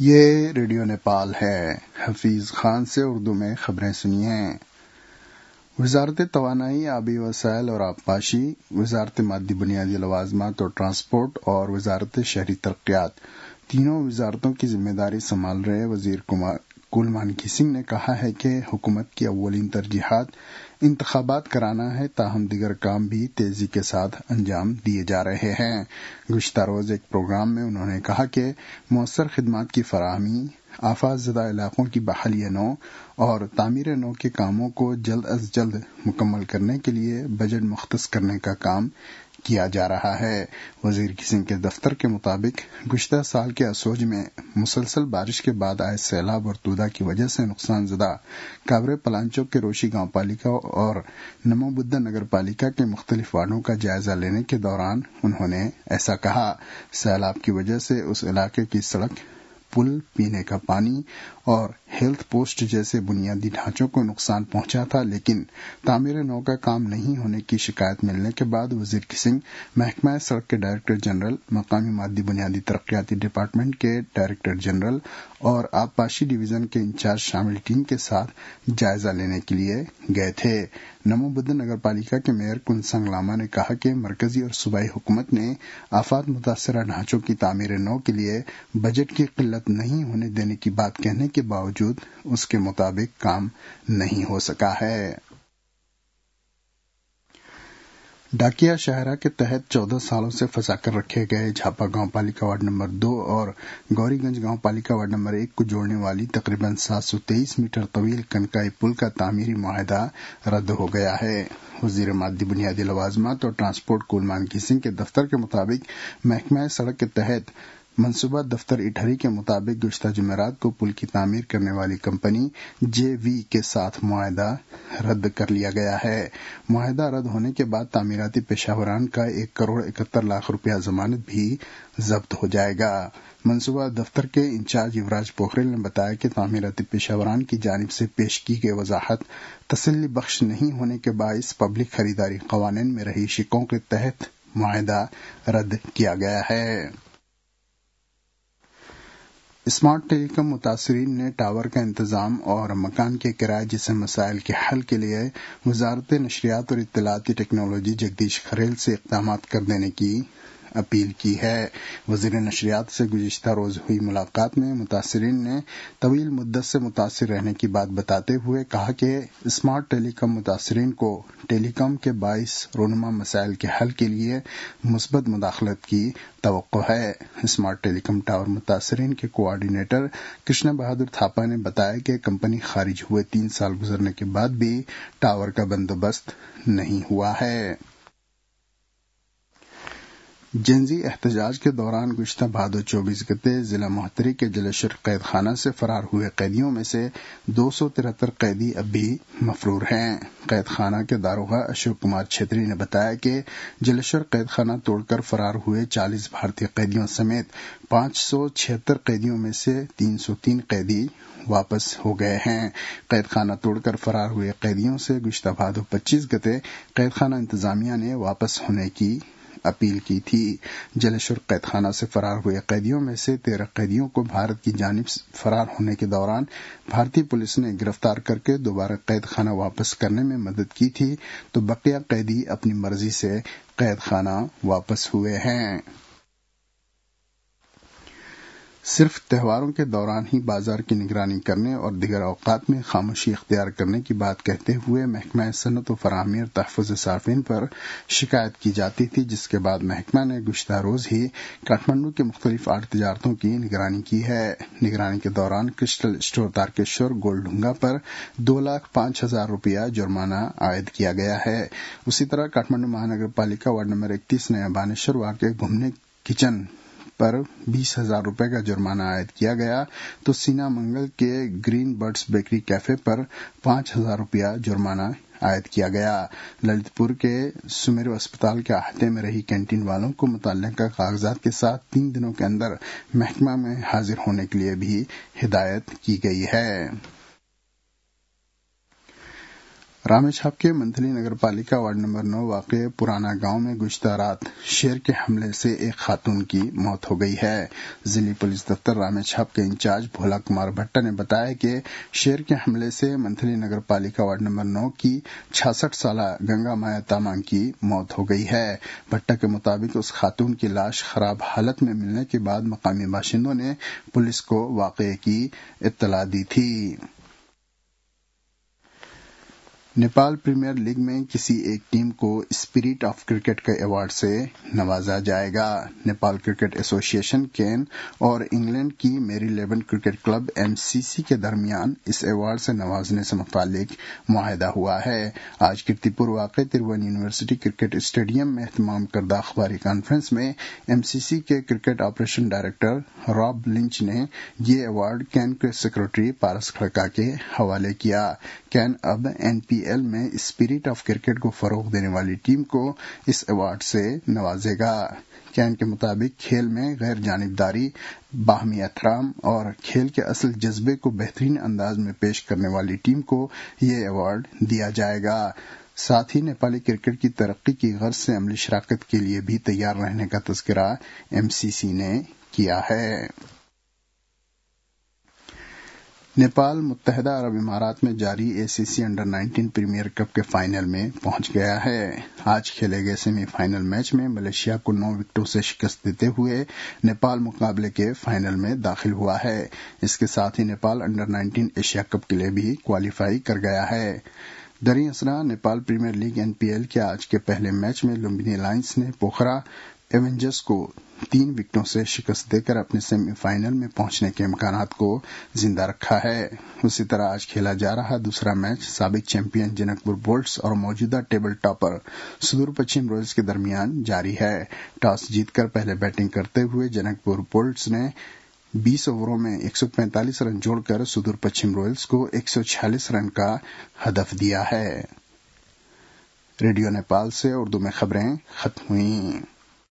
یہ ریڈیو نیپال ہے۔ حفیظ خان سے اردو میں خبریں سنیے۔ وزارت توانائی، آبی وسائل اور آبپاشی، وزارت مادی بنیادی لوازمات اور ٹرانسپورٹ اور وزارت شہری ترقیات تینوں وزارتوں کی ذمہ داری سنبھال رہے وزیر کل مانکی سنگھ نے کہا ہے کہ حکومت کی اولین ترجیحات انتخابات کرانا ہے، تاہم دیگر کام بھی تیزی کے ساتھ انجام دیے جا رہے ہیں۔ گزشتہ روز ایک پروگرام میں انہوں نے کہا کہ مؤثر خدمات کی فراہمی، آفات زدہ علاقوں کی بحالی نو اور تعمیر نو کے کاموں کو جلد از جلد مکمل کرنے کے لیے بجٹ مختص کرنے کا کام کیا جا رہا ہے۔ وزیر سنگھ کے دفتر کے مطابق گزشتہ سال کے اسوج میں مسلسل بارش کے بعد آئے سیلاب اور تودا کی وجہ سے نقصان زدہ کاورے پلانچوک کے روشی گاؤں پالیکا اور نمو بدھا نگر پالیکا کے مختلف وارڈوں کا جائزہ لینے کے دوران انہوں نے ایسا کہا۔ سیلاب کی وجہ سے اس علاقے کی سڑک، پل، پینے کا پانی اور ہیلتھ پوسٹ جیسے بنیادی ڈھانچوں کو نقصان پہنچا تھا، لیکن تعمیر نو کا کام نہیں ہونے کی شکایت ملنے کے بعد وزیر سنگھ محکمہ سڑک کے ڈائریکٹر جنرل، مقامی مادی بنیادی ترقیاتی ڈپارٹمنٹ کے ڈائریکٹر جنرل اور آبپاشی ڈویژن کے انچارج شامل ٹیم کے ساتھ جائزہ لینے کے لیے گئے تھے۔ نمو بدھا نگر پالیکا کے میئر کنسنگ لاما نے کہا کہ مرکزی اور صوبائی حکومت نے آفات متاثرہ ڈھانچوں کی تعمیر نو کے لیے بجٹ کی قلت نہیں ہونے دینے کی بات کہنے کے باوجود اس کے مطابق کام نہیں ہو سکا ہے۔ ڈاکیا شاہراہ کے تحت 14 سالوں سے پھنسا کر رکھے گئے جھاپا گاؤں پالیکا وارڈ نمبر 2 اور گوری گنج گاؤں پالیکا وارڈ نمبر 1 کو جوڑنے والی تقریباً 723 میٹر طویل کنکائی پل کا تعمیری معاہدہ رد ہو گیا ہے۔ وزیر مادی بنیادی لوازمات اور ٹرانسپورٹ کل مانکی سنگھ کے دفتر کے مطابق محکمہ سڑک کے تحت منصوبہ دفتر اٹہری کے مطابق گزشتہ جمعرات کو پل کی تعمیر کرنے والی کمپنی JV کے ساتھ معاہدہ رد کر لیا گیا ہے۔ معاہدہ رد ہونے کے بعد تعمیراتی پیشہ وران کا 1,71,00,000 روپیہ ضمانت بھی ضبط ہو جائے گا۔ منصوبہ دفتر کے انچارج یوراج پوکھریل نے بتایا کہ تعمیراتی پیشہ وران کی جانب سے پیش کی گئی وضاحت تسلی بخش نہیں ہونے کے باعث پبلک خریداری قوانین میں رہی شکوں کے تحت معاہدہ رد کیا گیا ہے۔ اسمارٹ ٹیلی کام متاثرین نے ٹاور کا انتظام اور مکان کے کرائے جیسے مسائل کے حل کے لیے وزارت نشریات اور اطلاعاتی ٹیکنالوجی جگدیش کھریل سے اقدامات کر دینے کی اپیل کی ہے۔ وزیر نشریات سے گزشتہ روز ہوئی ملاقات میں متاثرین نے طویل مدت سے متاثر رہنے کی بات بتاتے ہوئے کہا کہ اسمارٹ ٹیلی کام متاثرین کو ٹیلی کام کے باعث رونما مسائل کے حل کے لیے مثبت مداخلت کی توقع ہے۔ اسمارٹ ٹیلی کام ٹاور متاثرین کے کوآرڈینیٹر کرشنا بہادر تھاپا نے بتایا کہ کمپنی خارج ہوئے 3 سال گزرنے کے بعد بھی ٹاور کا بندوبست نہیں ہوا ہے۔ جنزی احتجاج کے دوران گزشتہ بھادو 24 گتے ضلع مہتری کے جلیشور قید خانہ سے فرار ہوئے قیدیوں میں سے 273 قیدی اب بھی مفرور ہیں۔ قید خانہ کے داروغہ اشوک کمار چھیتری نے بتایا کہ جلیشور قید خانہ توڑ کر فرار ہوئے 40 بھارتی قیدیوں سمیت 576 قیدیوں میں سے 303 قیدی واپس ہو گئے ہیں۔ قید خانہ توڑ کر فرار ہوئے قیدیوں سے گزشتہ بھادو 25 گتے قید خانہ انتظامیہ نے واپس ہونے کی اپیل کی تھی۔ جلیشور قید خانہ سے فرار ہوئے قیدیوں میں سے 13 قیدیوں کو بھارت کی جانب فرار ہونے کے دوران بھارتی پولیس نے گرفتار کر کے دوبارہ قید خانہ واپس کرنے میں مدد کی تھی، تو بقیہ قیدی اپنی مرضی سے قید خانہ واپس ہوئے ہیں۔ صرف تہواروں کے دوران ہی بازار کی نگرانی کرنے اور دیگر اوقات میں خاموشی اختیار کرنے کی بات کہتے ہوئے محکمہ صنعت و فراہمی اور تحفظ صارفین پر شکایت کی جاتی تھی، جس کے بعد محکمہ نے گزشتہ روز ہی کاٹھمنڈو کے مختلف آرٹ تجارتوں کی نگرانی کی ہے۔ نگرانی کے دوران crystal store Tarkeshwar gold Dhunga پر 2,05,000 روپیہ جرمانہ عائد کیا گیا ہے۔ اسی طرح کاٹھمنڈو مہانگر پالیکا وارڈ نمبر 31 نیا بانیشور واقع گھومنے کچن پر 20,000 روپے کا جرمانہ عائد کیا گیا، تو سینا منگل کے گرین برڈز بیکری کیفے پر 5,000 روپیہ جرمانہ عائد کیا گیا۔ للت پور کے سمیرو اسپتال کے احاطے میں رہی کینٹین والوں کو متعلقہ کاغذات کے ساتھ 3 دنوں کے اندر محکمہ میں حاضر ہونے کے لیے بھی ہدایت کی گئی ہے۔ رامیچھاپ کے منتھلی نگر پالیکا وارڈ نمبر 9 واقع پرانا گاؤں میں گزشتہ رات شیر کے حملے سے ایک خاتون کی موت ہو گئی ہے۔ ضلعی پولیس دفتر رامیچھاپ کے انچارج بھولا کمار بھٹا نے بتایا کہ شیر کے حملے سے منتھلی نگر پالیکا وارڈ نمبر 9 کی 66 سالہ گنگا مایا تامانگ کی موت ہو گئی ہے۔ بھٹا کے مطابق اس خاتون کی لاش خراب حالت میں ملنے کے بعد مقامی باشندوں نے پولیس کو واقعے کی اطلاع دی تھی۔ نیپال پریمیئر لیگ میں کسی ایک ٹیم کو اسپرٹ آف کرکٹ کے ایوارڈ سے نوازا جائے گا۔ نیپال کرکٹ ایسوسی ایشن کین اور انگلینڈ کی میری 11 کرکٹ کلب MCC کے درمیان اس ایوارڈ سے نوازنے سے متعلق معاہدہ ہوا ہے۔ آج کرتیپور واقع تروون یونیورسٹی کرکٹ اسٹیڈیم میں اہتمام کردہ اخباری کانفرنس میں MCC کے cricket operation director Rob Lynch نے یہ ایوارڈ کین کے سیکرٹری پارس کھڑکا کے حوالے کیا۔ کین اب NPL میں اسپرٹ آف کرکٹ کو فروغ دینے والی ٹیم کو اس ایوارڈ سے نوازے گا۔ کین کے مطابق کھیل میں غیر جانبداری، باہمی احترام اور کھیل کے اصل جذبے کو بہترین انداز میں پیش کرنے والی ٹیم کو یہ ایوارڈ دیا جائے گا۔ ساتھ ہی نیپالی کرکٹ کی ترقی کی غرض سے عملی شراکت کے لیے بھی تیار رہنے کا تذکرہ MCC نے کیا ہے۔ نیپال متحدہ عرب امارات میں جاری ACC انڈر 19 پریمیئر کپ کے فائنل میں پہنچ گیا ہے۔ آج کھیلے گئے سیمی فائنل میچ میں ملیشیا کو 9 وکٹوں سے شکست دیتے ہوئے نیپال مقابلے کے فائنل میں داخل ہوا ہے۔ اس کے ساتھ ہی نیپال انڈر 19 ایشیا کپ کے لیے بھی کوالیفائی کر گیا ہے۔ دریں اثنا نیپال پریمیئر لیگ NPL کے آج کے پہلے میچ میں لمبنی لائنز نے پوکھرا ایونجرز کو 3 وکٹوں سے شکست دے کر اپنے سیمی فائنل میں پہنچنے کے امکانات کو زندہ رکھا ہے۔ اسی طرح آج کھیلا جا رہا دوسرا میچ سابق چیمپئن جنک پور بولٹس اور موجودہ table topper Sudur Paschim Royals کے درمیان جاری ہے۔ ٹاس جیت کر پہلے بیٹنگ کرتے ہوئے جنک پور بولٹس نے 20 اووروں میں 145 رن جوڑ کر سدور پچھم رویلز کو 146 رن کا ہدف دیا ہے۔ ریڈیو نیپال سے اردو میں خبریں ختم ہوئیں۔